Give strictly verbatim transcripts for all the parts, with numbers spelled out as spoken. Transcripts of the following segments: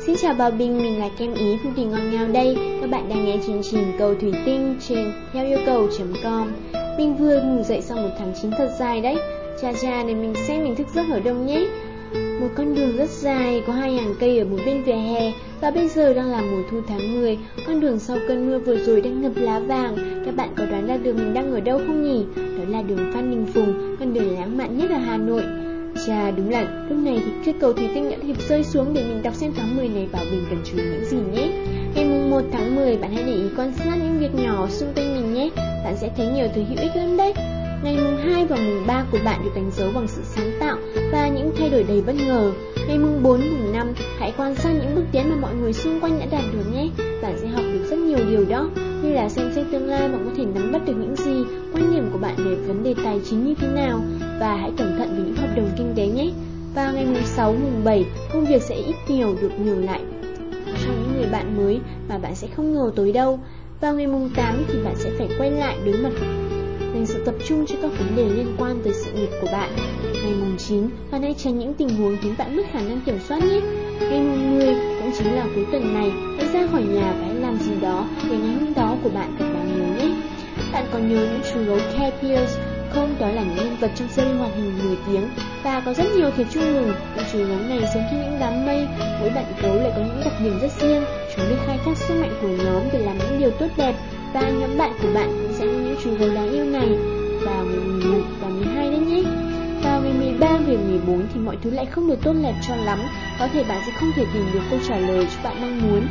Xin chào Bảo Bình, mình là Kem Ý Phương Thủy Ngọt Ngào đây. Các bạn đang nghe chương trình Cầu Thủy Tinh trên theo yêu cầu chấm com. Mình vừa ngủ dậy sau một tháng chín thật dài đấy. Cha cha để mình xem mình thức giấc ở đâu nhé. Một con đường rất dài, có hai hàng cây ở một bên vỉa hè. Và bây giờ đang là mùa thu tháng mười. Con đường sau cơn mưa vừa rồi đang ngập lá vàng. Các bạn có đoán ra được mình đang ở đâu không nhỉ? Đó là đường Phan Đình Phùng, con đường lãng mạn nhất ở Hà Nội. Chà, đúng là lúc này thì chiếc cầu thủy tinh đã kịp rơi xuống để mình đọc xem tháng mười này Bảo Bình cần chú ý những gì nhé. Ngày mùng một tháng mười, bạn hãy để ý quan sát những việc nhỏ xung quanh mình nhé. Bạn sẽ thấy nhiều thứ hữu ích lắm đấy. Ngày mùng hai và mùng ba của bạn được đánh dấu bằng sự sáng tạo và những thay đổi đầy bất ngờ. Ngày mùng bốn, mùng năm, hãy quan sát những bước tiến mà mọi người xung quanh đã đạt được nhé. Bạn sẽ học được rất nhiều điều đó, như là xem xét tương lai bạn có thể nắm bắt được những gì, quan điểm của bạn về vấn đề tài chính như thế nào, và hãy cẩn thận với những hợp đồng kinh tế nhé. Và ngày mùng sáu, mùng bảy, công việc sẽ ít nhiều được nhường lại cho những người bạn mới mà bạn sẽ không ngờ tới đâu. Vào ngày mùng tám thì bạn sẽ phải quay lại đối mặt, dành sự tập trung cho các vấn đề liên quan tới sự nghiệp của bạn. Ngày mùng chín, bạn hãy tránh những tình huống khiến bạn mất khả năng kiểm soát nhé. Ngày mùng mười cũng chính là cuối tuần này, hãy ra khỏi nhà và hãy làm gì đó để ngày hôm đó của bạn thật đáng nhớ nhé. Bạn còn nhớ những chú gấu Care Bears không? Đó là những nhân vật trong series hoạt hình nổi tiếng và có rất nhiều thiệp chúc mừng. Những chú gấu này giống như những đám mây, mỗi bạn gấu lại có những đặc điểm rất riêng. Chúng biết khai thác sức mạnh của nhóm để làm những điều tốt đẹp, và nhóm bạn của bạn cũng sẽ như những chú gấu đáng yêu này. Vào ngày mười một và mười hai đấy nhé. Vào ngày mười ba và mười bốn thì mọi thứ lại không được tốt đẹp cho lắm. Có thể bạn sẽ không thể tìm được câu trả lời cho bạn mong muốn.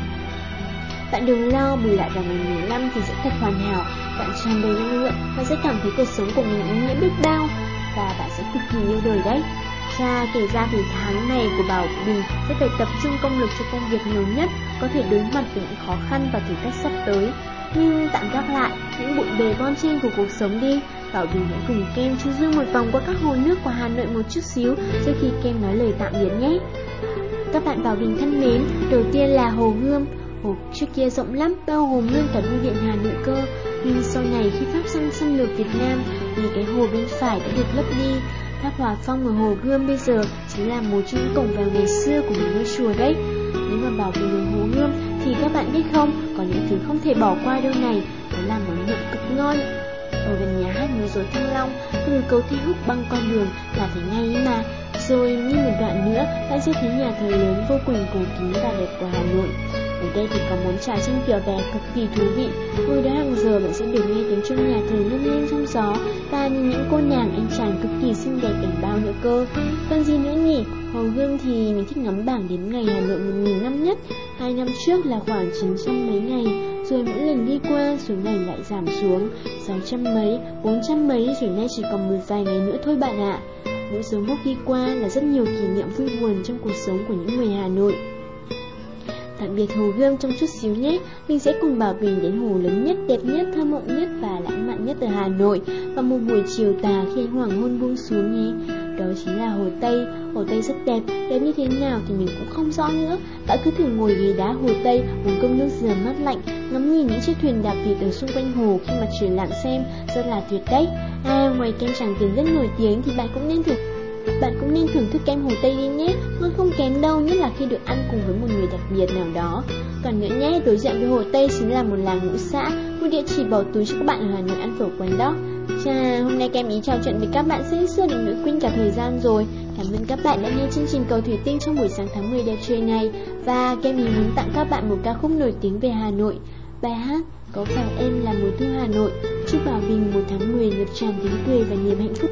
Bạn đừng lo, bù lại vào ngày mười lăm thì sẽ thật hoàn hảo. Bạn tràn đầy năng lượng, bạn sẽ cảm thấy cuộc sống của mình ý nghĩa biết bao, và bạn sẽ cực kỳ yêu đời đấy. Cha, kể ra thì tháng này của Bảo Bình sẽ phải tập trung công lực cho công việc nhiều nhất, có thể đối mặt với những khó khăn và thử thách sắp tới. Nhưng tạm gác lại những bộn bề bon chen của cuộc sống đi. Bảo Bình hãy cùng Kem chu du một vòng qua các hồ nước của Hà Nội một chút xíu trước khi Kem nói lời tạm biệt nhé. Các bạn Bảo Bình thân mến, đầu tiên là Hồ Gươm. Hồ trước kia rộng lắm, bao gồm luôn cả bưu điện Hà Nội cơ. Nhưng sau này khi Pháp sang xâm lược Việt Nam thì cái hồ bên phải đã được lấp đi. Tháp Hòa Phong ở Hồ Gươm bây giờ chính là một trong những cổng vào ngày xưa của một ngôi chùa đấy. Nếu mà Bảo Bình ở Hồ Gươm thì các bạn biết không, có những thứ không thể bỏ qua đâu này, đó là món nộm cực ngon. Ở gần nhà hát múa rối Thăng Long, từ cầu Thi Húc băng con đường là thấy ngay mà. Rồi như một đoạn nữa, bạn sẽ thấy nhà thờ lớn vô cùng cổ kính và đẹp của Hà Nội. Ở đây thì có món trà chanh vỉa vè cực kỳ thú vị. Ngồi đó hàng giờ bạn sẽ được nghe tiếng chuông nhà thờ ngân lên trong gió, và nhìn những cô nàng anh chàng cực kỳ xinh đẹp cảnh bao nữa cơ. Còn gì nữa nhỉ? Hồ Gươm thì mình thích ngắm bảng đếm ngày Hà Nội một nghìn năm nhất. Hai năm trước là khoảng chín trăm mấy ngày, rồi mỗi lần đi qua số ngày lại giảm xuống sáu trăm mấy, bốn trăm mấy, rồi nay chỉ còn một vài ngày nữa thôi bạn ạ. Mỗi dấu mốc đi qua là rất nhiều kỷ niệm vui buồn trong cuộc sống của những người Hà Nội. Tạm biệt Hồ Gươm trong chút xíu nhé. Mình sẽ cùng Bảo Bình đến hồ lớn nhất, đẹp nhất, thơ mộng nhất và lãng mạn nhất ở Hà Nội vào một buổi chiều tà khi ánh hoàng hôn buông xuống nhé. Đó chính là Hồ Tây. Hồ Tây rất đẹp, đẹp như thế nào thì mình cũng không rõ nữa. Bạn cứ thử ngồi ghế đá Hồ Tây, uống cốc nước dừa mát lạnh, ngắm nhìn những chiếc thuyền đạp vịt ở xung quanh hồ khi mặt trời lặn xem, rất là tuyệt đấy. À, ngoài kem Tràng Tiền rất nổi tiếng thì bạn cũng nên thử Bạn cũng nên thưởng thức kem Hồ Tây đi nhé, ngon không kém đâu, nhất là khi được ăn cùng với một người đặc biệt nào đó. Còn nữa nhé, đối diện với Hồ Tây chính là một làng ngũ xã, một địa chỉ bỏ túi cho các bạn ở Hà Nội ăn phở quán đó. Chà, hôm nay Kem Ý trò chuyện với các bạn sẽ xưa đến nỗi quên cả thời gian rồi. Cảm ơn các bạn đã nghe chương trình Cầu Thủy Tinh trong buổi sáng tháng mười đẹp trời này. Và Kem Ý muốn tặng các bạn một ca khúc nổi tiếng về Hà Nội. Bài hát Có Phải Em Là Mùa Thu Hà Nội. Chúc Bảo Bình một tháng mười ngập tràn tiếng cười và niềm hạnh phúc.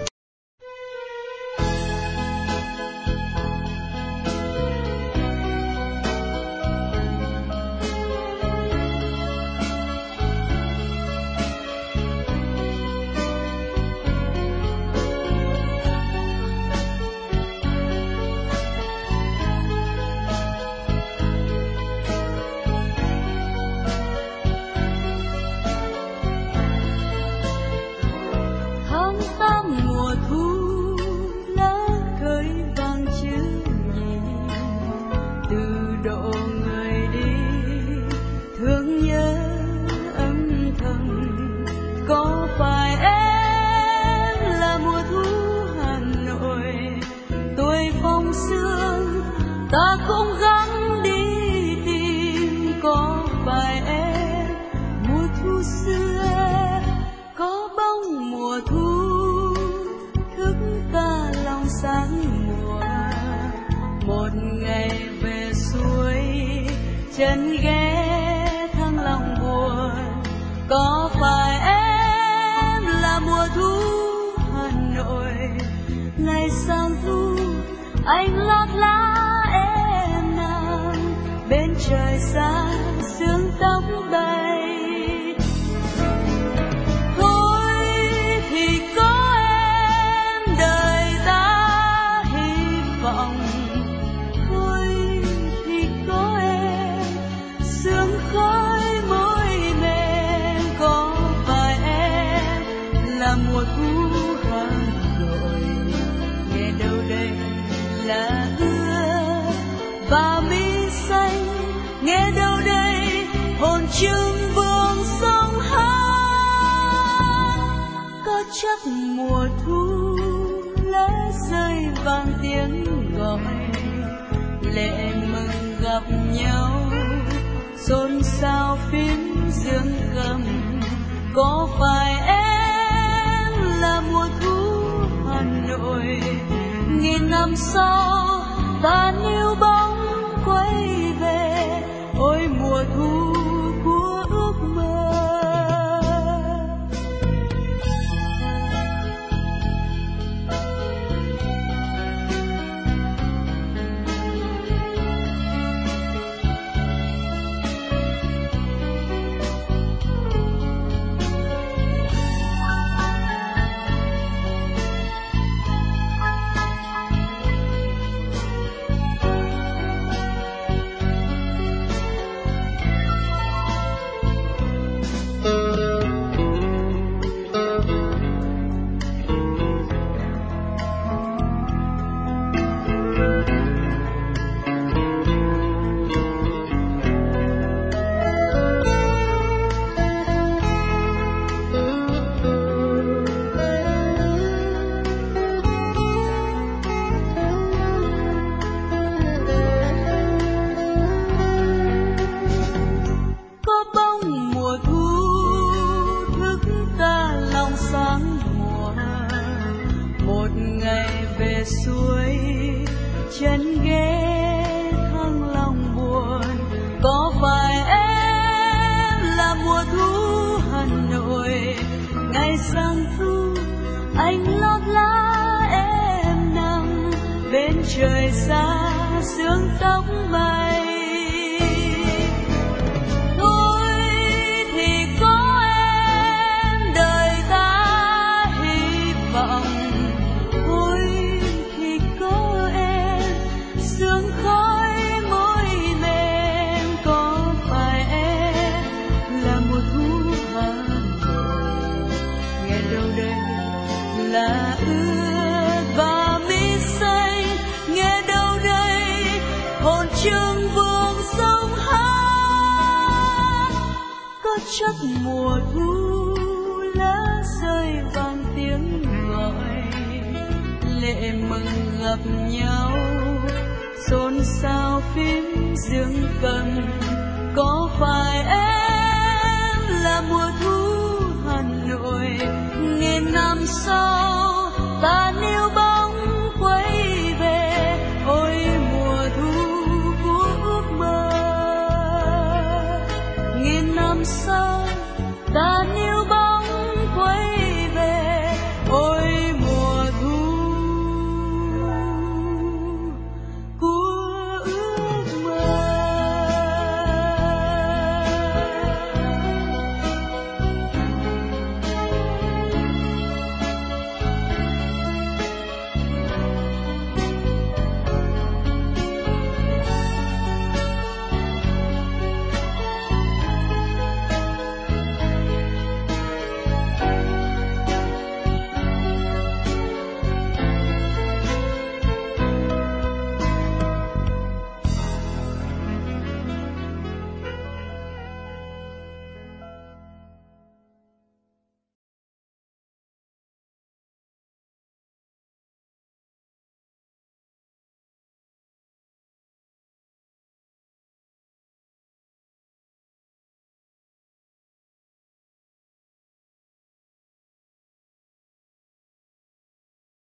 Mùa thu lá khơi vàng chữ nhẹ từ độ người đi thương nhớ âm thầm. Có phải em là mùa thu Hà Nội, tuổi phong sương ta cũng gắng đi xưa có bóng mùa thu thức ta lòng sáng mùa. Một ngày về suối chân ghé thăng lòng buồn, có phải em là mùa thu Hà Nội? Ngày sang thu anh lót lá em nằm bên trời xa sương tóc bay. Thôi thì có em đời ta hy vọng, thôi thì có em sương khói môi mềm. Có phải em là mùa thu Hà Nội? Nghe đâu đây là ưa và mi xanh, nghe đâu đây hồn trưng vương sông hát. Có chắc mùa thu lá rơi vang tiếng gọi, lệ mừng gặp nhau xôn xao phím dương cầm. Có phải em là mùa thu Hà Nội? Nghìn năm sau ta níu bóng quay về, ôi mùa thu của ước mơ. Suối chân ghé thăng lòng buồn, có phải em là mùa thu Hà Nội? Ngày sang thu anh lót lá em nằm bên trời xa sương tóc bay. Thôi thì có em đời ta hy vọng, sương khói môi mềm. Có phải em là mùa thu Hà Nội? Nghe đâu đây là ướt và mi xanh, nghe đâu đây hồn trưng vương sông hát. Có chắc mùa thu lá rơi vang tiếng gọi, lệ mừng gặp nhau xôn xao phím dương cầm. Có phải em là mùa thu Hà Nội? Nghìn năm sau ta níu bóng quay về, ôi mùa thu của ước mơ. Nghìn năm sau